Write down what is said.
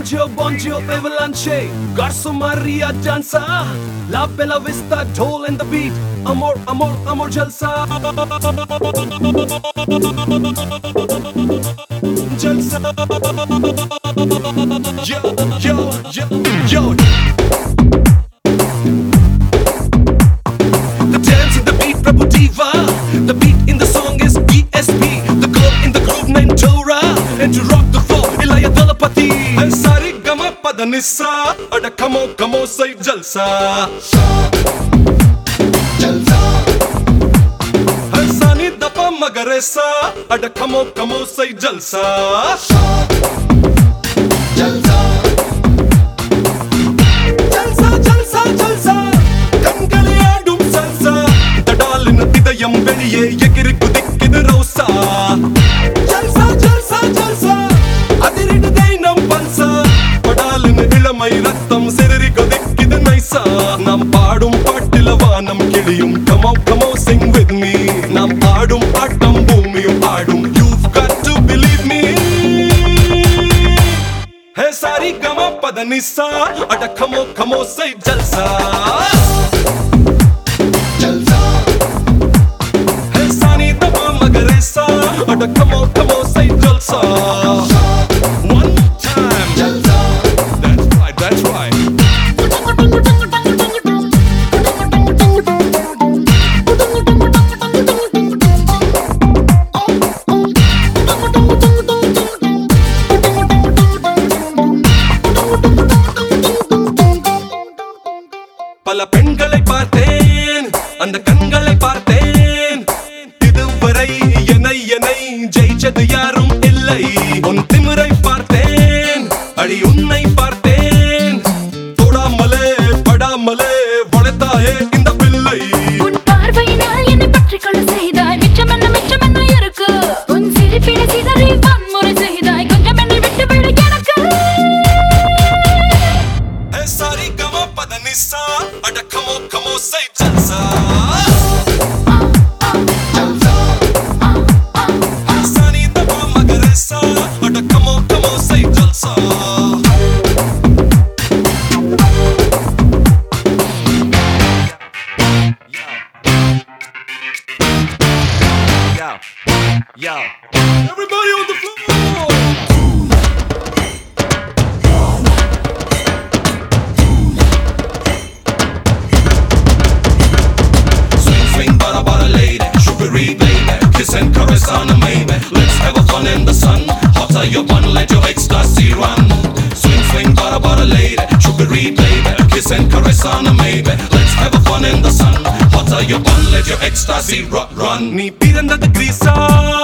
Bonjour, Avalanche, Garso Maria danza, La Bella Vista, Toll and the beat, Amor, amor, amor, jalsa. Jalsa. Yo. The dance in the beat, Prabhu Diva. The beat in the song is ESP. The girl in the groove named Tora. And to rock the floor, Ilaya Dalapati. Hey, Sari Gama Padanissa. Ada come on, say Jalsa. Jalsa. Hey, Sani Dapa Magaresa. Ada come on, say Jalsa. Jalsa. வெளியே எகிரி குதிக்குது ரோசா ஜல்சா ஜல்சா ஜல்சா அதிரிடுதே நம் பல்சா படாலுன்னு இளமை ரத்தம் சிதறி கொதிக்குது நைசா நாம் பாடும் பாட்டில வானம் கிளியும் come on sing with me நாம் ஆடும் ஆட்டம் பூமியும் ஆடும் you've got to believe me hey sari gama padanissa ada come on say jalsa Ada come on, say jalsa. One more time, jalsa. That's right. பல பெண்களை பார்த்தேன் அந்த கண்களை பார்த்தேன் இதுவரை என்னை ஜெயிச்சது யாரும் இல்லை உன் திமிரை பார்த்தேன் அடி உன்னை பார்த்தேன் தொடாமலே படாமலே வளர்த்தாயே இந்த பிள்ளை உன் பார்வையினால் என்னை பற்றிக் கொள்ள செய்தாய் மிச்சம் என்ன இருக்கு உன் சிரிப்பிட சிதறி வன்முறை செய்தாய் கொஞ்சம் என்னை விட்டு விடு எனக்கு ஹே சாரி கமா பதனிசா அட come on say jalsa Come on, say jalsa. Yo. Everybody on the floor. Swing, bada, lady, sugary baby, kiss and caress on a maybe. Let's have a fun in the sun. Hotter your bun, let your ecstasy run. Swing, bada, lady, sugary baby, kiss and caress on a maybe. Let's have a fun in the sun. Hotter your bun, let your ecstasy run. நீ பிறந்தது கிரீசா